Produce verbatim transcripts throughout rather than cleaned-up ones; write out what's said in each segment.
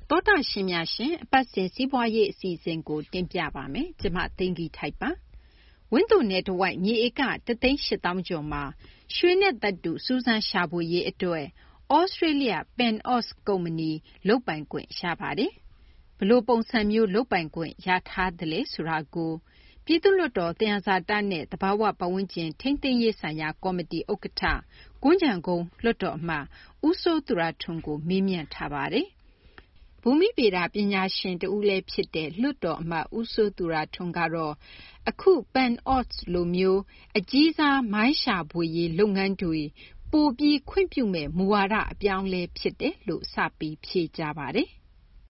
တောတာရှင်များရှင်အပတ်စဉ်စီးပွားရေးအစီအစဉ်ကိုတင်ပြပါမယ်။ကျွန်မသိင်္ဂီထိုက်ပါ။ဝင်းသူနယ်တဝိုက်မြေဧကတသိန်းရှစ်သောင်းကျော်မှာရွှေနဲ့သတ္တုစူးစမ်းရှာဖွေရေးအတွက်ဩစတြေးလျ PanAust ကုမ္ပဏီလုပ်ပိုင်ခွင့်ရပါတယ်။ဘလို့ပုံစံမျိုးလုပ်ပိုင်ခွင့်ရထားတယ်လဲဆိုတာကိုပြည်သူ့လွှတ်တော်တရားစာတနဲ့တဘာဝပတ်ဝန်းကျင်ထိန်းသိမ်းရေးဆိုင်ရာကော်မတီဥက္ကဋ္ဌကွန်းကြံကုန်းလွှတ်တော်အမတ်ဦးစိုးသူရထွန်းကိုမေးမြန်းထားပါတယ်။ဘူမိဗေဒပညာရှင်တဦးလည်းဖြစ်တဲ့လွှတ်တော်အမတ်ဦးစိုးသူရထွန်းကတော့အခု PanAust လိုမျိုးအကြီးစားမိုင်းရှာဖွေရေးလုပ်ငန်းတွေပိုပြီးခွင့်ပြုမဲ့မူဝါဒအပြောင်းလဲဖြစ်တယ်လို့စပြီးဖြေကြားပါတယ်။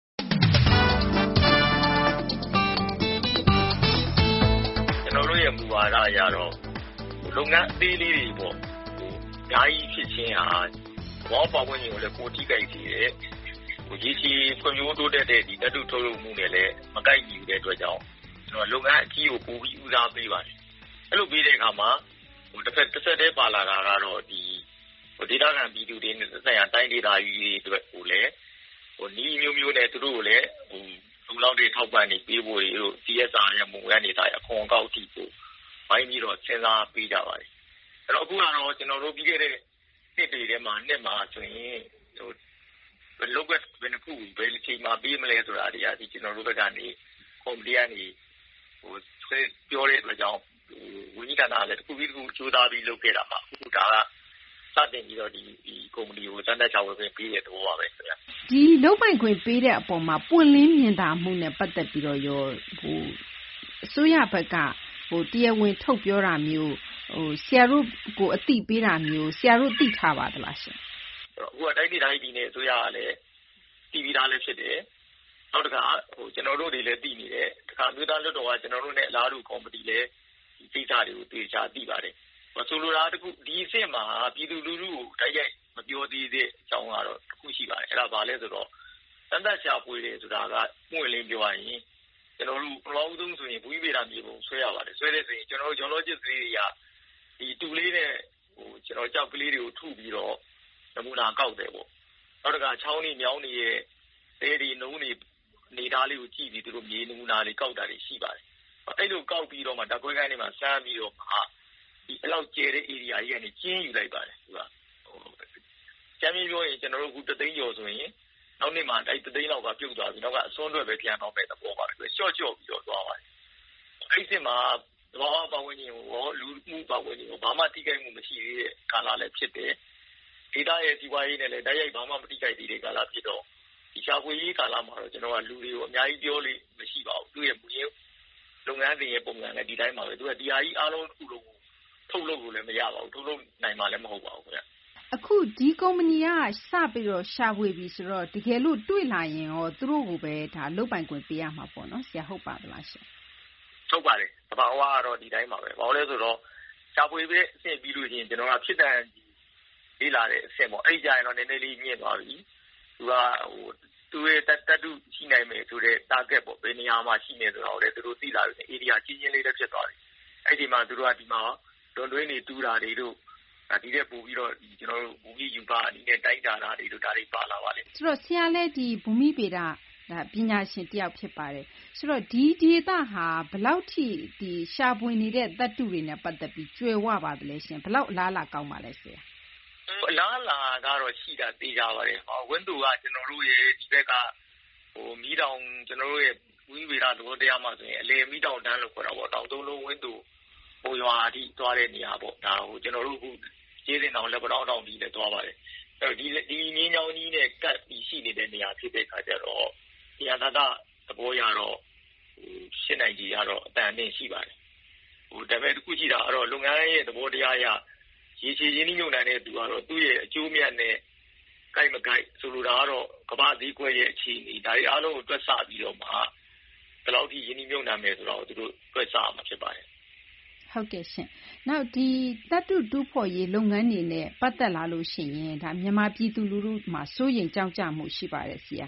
ကျွန်တော်တို့ရဲ့မူဝါဒအရတော့လုပ်ငန်းအသေးလေးတွေပေါ့ဓာကြီးဖြစ်ခြင်းဟာဘောပေါဝင်ကိုလည်းကိုထိကြိုက်စီတယ်ကိုကြီးကြီးဖွံ့ဖြိုးတိုးတက်တဲ့ဒီတတုထုတ်လုပ်မှုနဲ့လည်းမကိုက်ညီတဲ့အတွက်ကြောင့်ကျွန်တော်လုပ်ငန်းအကြီးကိုပိုပြီးဦးစားပေးပါတယ်အဲ့လိုပြီးတဲ့အခါမှာဟိုတစ်ဖက်တစ်ဆက်တည်းပါလာတာကတော့ဒီဟိုဒေတာခံပြည်သူတွေနဲ့ဆက်ရတိုင်းဒေတာကြီးတွေအတွက်ကိုလည်းဟိုနီးမျိုးမျိုးနဲ့သူတို့ကိုလည်းဟိုလူလောက်တွေထောက်ပံ့နေပေးဖို့တွေတို့ C S R ရဲ့မူဝါဒနေတာအခွန်ကောက်တီကိုဘိုင်းပြီးတော့စဉ်းစားပေးကြပါတယ်အဲ့တော့အခုကတော့ကျွန်တော်တို့ပြီးခဲ့တဲ့နှစ်တွေထဲမှာနှစ်မှာဆိုရင်ဟိုဘယ်လိုပဲဘယ်နှခုဘယ်လိုချိန်မှာပြီးမလဲဆိုတာတွေအဒီကျွန်တော်တို့ဘက်ကနေကော်မတီကနေဟိုပြောတဲ့အတွက်ကြောင့်ဝင်းကြီးဌာနလည်းတစ်ခုပြီးတစ်ခုစူးစမ်းပြီးလုပ်ခဲ့တာပါအခုဒါကစတင်ပြီးတော့ဒီဒီကုမ္ပဏီကိုစံတက်ချဝယ်ခွင့်ပေးတဲ့သဘောပါပဲခင်ဗျဒီလုပ်ပိုင်ခွင့်ပေးတဲ့အပေါ်မှာပွင့်လင်းမြင်သာမှုနဲ့ပတ်သက်ပြီးတော့ရောဟိုအစိုးရဘက်ကဟိုတရားဝင်ထုတ်ပြောတာမျိုးဟိုဆရာတို့ကိုအသိပေးတာမျိုးဆရာတို့သိထားပါသလားရှင်အခုကတိုင်းဒေသကြီးနဲ့အစိုးရကလည်းတည်ပြီးသားလည်းဖြစ်တယ်နောက်တစ်ခါဟိုကျွန်တော်တို့တွေလည်းတည်နေတယ်တခါမြို့သားလွှတ်တော်ကကျွန်တော်တို့နဲ့အလားတူကော်မတီလည်းဒီကိစ္စတွေကိုသိချာသိပါတယ်ဆိုလိုတာတခုဒီအစ်စ်မှာပြည်သူလူထုကိုတိုက်ရိုက်မပြောသေးတဲ့အကြောင်းကတော့တခုရှိပါတယ်အဲ့ဒါဘာလဲဆိုတော့စံသက်ရှာဖွေတယ်ဆိုတာကပွင့်လင်းပြောရရင်ကျွန်တော်တို့ပလောင်းဆုံးဆိုရင်ဘူမိဗေဒမြေပုံဆွဲရပါတယ်ဆွဲတဲ့ဆိုရင်ကျွန်တော်တို့ဂျော်လောဂျစ်ကလေးတွေကဒီတူလေးနဲ့ဟိုကျွန်တော်ကြောက်ကလေးတွေကိုထုပြီးတော့နမူနာကောက်တယ်ပေါ့နောက်တစ်ခါချောင်းတွေမြောင်းတွေရဲ့တဲတွေနှုံးတွေနေသားလေးကိုကြည့်ပြီးသူတို့မြေနမူနာတွေကောက်တာတွေရှိပါတယ်အဲ့လိုကောက်ပြီးတော့မှဓာတ်ခွဲခန်းတွေမှာစမ်းပြီးတော့မှဒီအလောက်ကျဲတဲ့ area ကြီးကနေကျင်းယူလိုက်ပါတယ်သူကဟိုကျမ်းပြောရင်ကျွန်တော်တို့ခုတသိန်းကျော်ဆိုရင်နောက်နေ့မှအဲ့တသိန်းလောက်ကပြုတ်သွားပြီနောက်ကအစွန်းတွေပဲပြန်တော့မဲ့သဘောပါပဲသူရှော့ချော့ပြီးတော့သွားပါတယ်အဲ့ဒီမှာသဘာဝပတ်ဝန်းကျင်ကိုရောလူမှုပတ်ဝန်းကျင်ကိုဘာမှတိကျမှုမရှိသေးတဲ့ကာလလည်းဖြစ်တယ်ဒေတာရဲ့စီးပွားရေးနဲ့လည်းတိုက်ရိုက်ဘာမှမတိကျသေးတဲ့ကာလဖြစ်တော့ဒီရှာဖွေရေးကာလမှာတော့ကျွန်တော်ကလူတွေကိုအများကြီးပြောလို့မရှိပါဘူးသူရဲ့မူရင်းလုပ်ငန်းတွေရဲ့ပုံစံနဲ့ဒီတိုင်းပါပဲသူကဒီဟာကြီးအားလုံးတစ်ခုလုံးထုတ်လုပ်လို့လည်းမရပါဘူးထုတ်လုပ်နိုင်မှလည်းမဟုတ်ပါဘူးခင်ဗျအခုဒီကုမ္ပဏီကစပြီးတော့ရှာဖွေပြီဆိုတော့တကယ်လို့တွေ့လာရင်ရောသူတို့ကိုပဲဒါလုပ်ပိုင်ခွင့်ပေးရမှာပေါ့နော်ဆရာဟုတ်ပါသလားရှင်ထုတ်ပါတယ်တဘာဝကတော့ဒီတိုင်းပါပဲဘာလို့လဲဆိုတော့ရှာဖွေပဲအဆင့်ပြီးလို့ရှိရင်ကျွန်တော်ကဖြစ်တဲ့လေးလာတဲ့အဆင့်ပေါ့အဲ့ကြရင်တော့နည်းနည်းလေးမြင့်သွားပြီသူကဟိုသူရဲ့တတ်တုရှိနိုင်မယ်ဆိုတဲ့ target ပေါ့ဘယ်နေရာမှာရှိနေဆိုတော့လေသူတို့သိလာပြီ area ချင်းချင်းလေးလည်းဖြစ်သွားပြီအဲ့ဒီမှာသူတို့ကဒီမှာလွန်တွင်းနေတူးတာတွေတို့ဒီတဲ့ပို့ပြီးတော့ကျွန်တော်တို့ဘူမိယူပါအနေနဲ့တိုက်တာတွေတို့ဒါတွေပါလာပါလိမ့်ဆိုတော့ဆရာလည်းဒီဘူမိဗေဒပညာရှင်တယောက်ဖြစ်ပါတယ်ဆိုတော့ဒီဒေသဟာဘယ်လောက်ထိဒီရှာပွေနေတဲ့သတ္တုတွေနဲ့ပတ်သက်ပြီးကျွယ်ဝပါတယ်လဲရှင်ဘယ်လောက်အလားအလာကောင်းပါလဲဆရာအလားအလာကတော့ရှိတာသိကြပါတယ်ဟောဝင်းသူကကျွန်တော်တို့ရဲ့ဒီဘက်ကဟိုမီးတောင်ကျွန်တော်တို့ရဲ့ဘူမိဗေဒသဘောတရားမှာဆိုရင်အလေမီးတောင်တန်းလို့ခေါ်တာပေါ့တောင်သုံးလုံးဝင်းသူဟိုရွာအထိသွားတဲ့နေရာပေါ့ဒါဟိုကျွန်တော်တို့အခုကျေးဇင်တောင်လက်ပတောင်းတောင်ဒီလည်းသွားပါတယ်အဲ့တော့ဒီဒီငင်းချောင်းကြီးနဲ့ကပ်ပြီးရှိနေတဲ့နေရာဖြစ်တဲ့ခါကျတော့ဒီအသာသသဘောရတော့ဟိုရှင်းနိုင်ကြီးရတော့အတန်အသင့်ရှိပါတယ်ဟိုဒါပေမဲ့တစ်ခုရှိတာအဲ့တော့လုပ်ငန်းရဲ့သဘောတရားရရေချေရင်းနှီးမြှုပ်နှံတဲ့သူကတော့သူ့ရဲ့အကျိုးမြတ်နဲ့ကိုက်မကိုက်ဆိုလိုတာကတော့ကမ္ဘာဈေးကွက်ရဲ့အခြေအနေဒါတွေအားလုံးကိုတွက်ဆပြီးတော့မှဘယ်လောက်ထိရင်းနှီးမြှုပ်နှံမယ်ဆိုတော့သူတို့တွက်ဆမှာဖြစ်ပါတယ်ဟုတ်ကဲ့ရှင်နောက်ဒီသတ္တုတူးဖော်ရေးလုပ်ငန်းတွေနဲ့ပတ်သက်လာလို့ရှိရင်ဒါမြန်မာပြည်သူလူထုမှာစိုးရိမ်ကြောက်ကြမှုရှိပါတယ်ဆရာ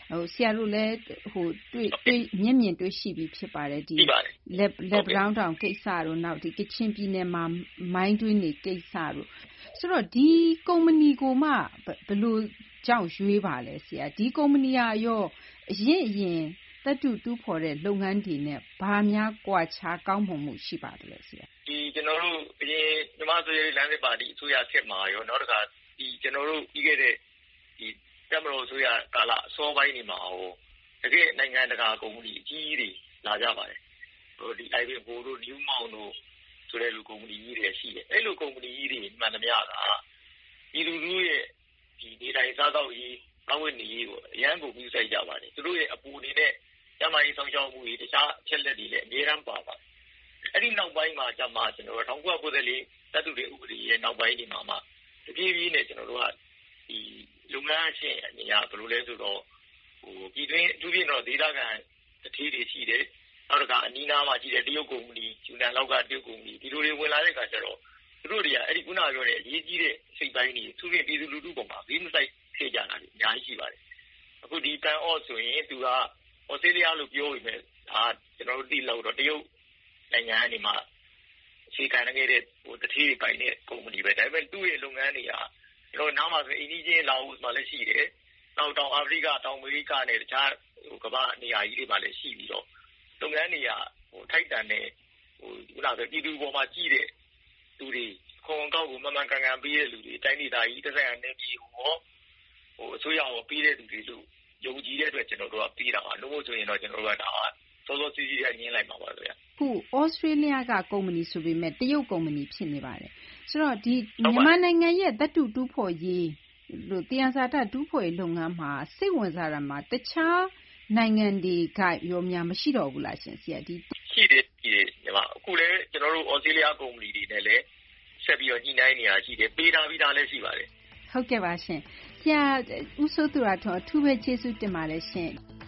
ဟိုဆရာတို့လည်းဟိုတွေ့တွေ့မျက်မြင်တွေ့ရှိပြီးဖြစ်ပါတယ်ဒီလက်လက်ဘရောင်းတောင်ကိစ္စတို့နောက်ဒီကချင်ပြည်နယ်မှာမိုင်းတွင်းနေကိစ္စတို့ဆိုတော့ဒီကုမ္ပဏီကိုမှဘယ်လိုကြောင့်ရွေးပါလဲဆရာဒီကုမ္ပဏီကရောအရင်အရင်သတ္တုတူးဖော်တဲ့လုပ်ငန်းတွေနဲ့ဘာများကွာခြားကောင်းမွန်မှုရှိပါတယ်လဲဆရာဒီကျွန်တော်တို့အရင်မြန်မာဆိုရေးလမ်းစစ်ပါတီအစိုးရဆက်မှာရောနောက်တစ်ခါဒီကျွန်တော်တို့ပြီးခဲ့တဲ့ဒီတမတော်ဆိုရကာလအစောပိုင်းနေမှာဟိုတကယ်နိုင်ငံတကာကုမ္ပဏီအကြီးကြီးတွေလာကြပါတယ်ဟိုဒီ အိုင် ဗီ ဘိုတို့ New Mount တို့ဆိုတဲ့လူကုမ္ပဏီကြီးတွေရှိတယ်အဲ့လိုကုမ္ပဏီကြီးတွေမှန်သမျှကဒီလူလူရဲ့ဒီနေတိုင်းစားတော့ရေးအဝတ်နေရေးကိုအရန်ကိုပြုဆိုင်ကြပါတယ်သူတို့ရဲ့အပူနေနဲ့ကျမကြီးဆောင်ရှောက်မှုတွေတခြားအချက်လက်တွေလည်းအများအားပါပါတယ်အဲ့ဒီနောက်ပိုင်းမှာကျမှကျွန်တော်တို့၁၉၉၄တတ်သူတွေဥပဒေရဲ့နောက်ပိုင်းဒီမှာမှတပြေးပြေးနဲ့ကျွန်တော်တို့ကဒီလုပ်ငန်းရှင်အနေနဲ့ဘယ်လိုလဲဆိုတော့ဟိုပြည်တွင်းအထူးဖြင့်တော့ဒေသခံတတိတွေရှိတယ်နောက်တစ်ခါအနီးနားမှာရှိတဲ့တရုတ်ကုမ္ပဏီယူနန်လောက်ကတရုတ်ကုမ္ပဏီဒီလိုတွေဝင်လာတဲ့အခါကျတော့သူတို့တွေကအဲ့ဒီခုနပြောတဲ့အရေးကြီးတဲ့စိတ်ပိုင်းတွေသူတို့ပြည်သူလူထုပေါ်မှာဘေးမဆိုင်ဖြစ်ကြတာတွေအများကြီးရှိပါတယ်အခုဒီပန်အော့ဆိုရင်သူကဩစတြေးလျလို့ပြောပြီးမဲ့ဒါကျွန်တော်တို့သိလို့တော့တရုတ်နိုင်ငံအနေမှာအခြေခံနေခဲ့တဲ့ဟိုတတိတွေပိုင်းတဲ့ကုမ္ပဏီပဲဒါပေမဲ့သူ့ရဲ့လုပ်ငန်းတွေကကျွန်တော်နားမှာဆိုအင်းကြီးချင်းလာဦးမှာလည်းရှိတယ်နောက်တောင်အာဖရိကတောင်အမေရိကနဲ့တခြားဟိုကမ္ဘာနေရာကြီးတွေမှာလည်းရှိပြီးတော့လုပ်ငန်းတွေကဟိုထိုက်တန်တဲ့ဟိုခုနကပြည်သူပေါ်မှာကြီးတဲ့သူတွေခုံကောက်ကိုမမှန်ကန်ကန်ပေးတဲ့လူတွေတိုင်းဒေသကြီးတစ်ဆက်အနေပြီးဟောဟိုအစိုးရကိုပေးတဲ့လူတွေလို့ယုံကြည်တဲ့အတွက်ကျွန်တော်တို့ကပေးတာပါလို့ဆိုရင်တော့ကျွန်တော်တို့ကဒါစောစောစီးစီးရညင်းလိုက်ပါပါဗျာခုဩစတြေးလျကကုမ္ပဏီဆိုပေမဲ့တရုတ်ကုမ္ပဏီဖြစ်နေပါတယ်ဆိုတော့ဒီမြန်မာနိုင်ငံရဲ့သတ္တုတူးဖော်ရေးလို့တရားစာတတူးဖော်ရေးလုပ်ငန်းမှာစိတ်ဝင်စားတာမှာတခြားနိုင်ငံတွေကရောများမရှိတော့ဘူးလားရှင်ဆရာဒီရှိတယ်ရှိတယ်ညီမအခုလည်းကျွန်တော်တို့ဩစတြေးလျကုမ္ပဏီတွေနဲ့လည်းဆက်ပြီးတော့ညှိနှိုင်းနေတာရှိတယ်ပေးတာပြီးတာလည်းရှိပါတယ်ဟုတ်ကဲ့ပါရှင်ဆရာဦးစိုးသူရထွန်းအထူးပဲကျေးဇူးတင်ပါတယ်ရှင်